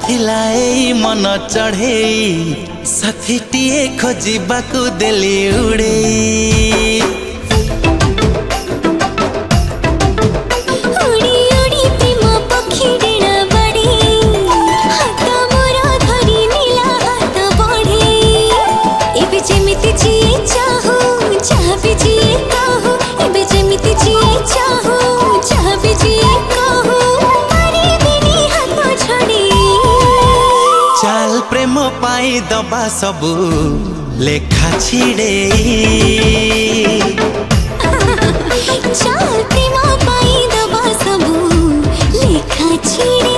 थिला एई मन चढ़ेई साथीटीए खोजिबाकू देली उड़ेई। चाल प्रेम पाई दबा सबू लेखा छिड़े। चाल प्रेम पाई दबा सबू लेखा छिड़े।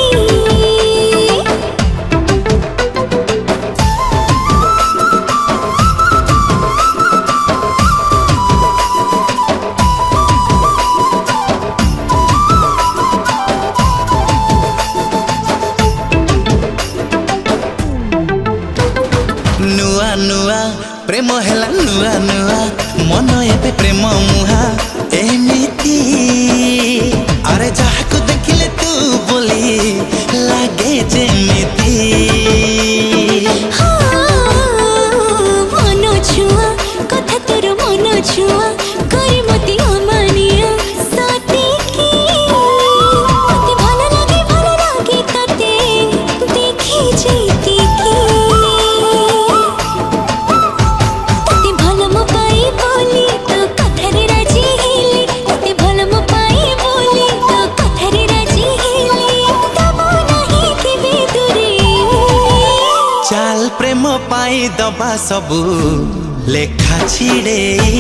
नुआ नुआ प्रेम हेला नुआ नुआ मन एबे प्रेम मुहा एमिति। अरे जाहाको देखिले तू बोली लागे जेमिति। मन छुआ कथा तोर मन छुआ करे मती अमानिया सते की। तते भल लागे तते देखी जेती की। चाल प्रेम पाई दबा सबू लेखा छिड़े।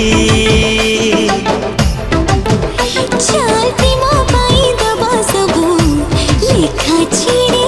चाल प्रेम पाई दबा सबू लेखा छिड़े।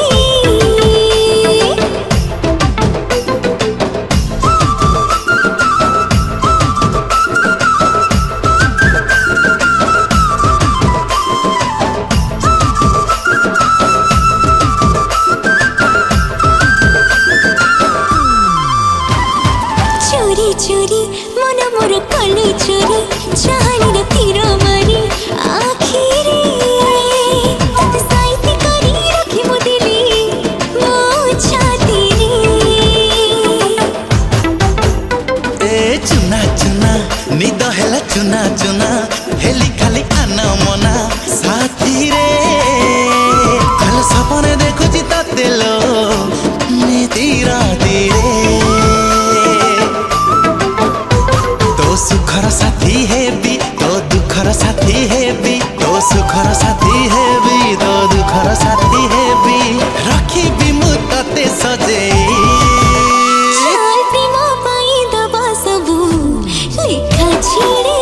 चोरी चोरी मन मोर कलु चोरी चाहनी तीर मारी आखिरे। तते साइती करी रखी मो दिली मो छाती रे। ए चुना चुना निद हेला चुना चुना हेली खाली आना मना साथी रे। आलो सपने देखुची तते लो निदी राती रे। सुखर साथी हेबी तो दुखर साथी हेबी। तो सुखर साथी हेबी तो दुखर साथी हेबी। रखिबी मु तते सजेई। चाल प्रेम पाई दबा सबू लेखा छिड़े।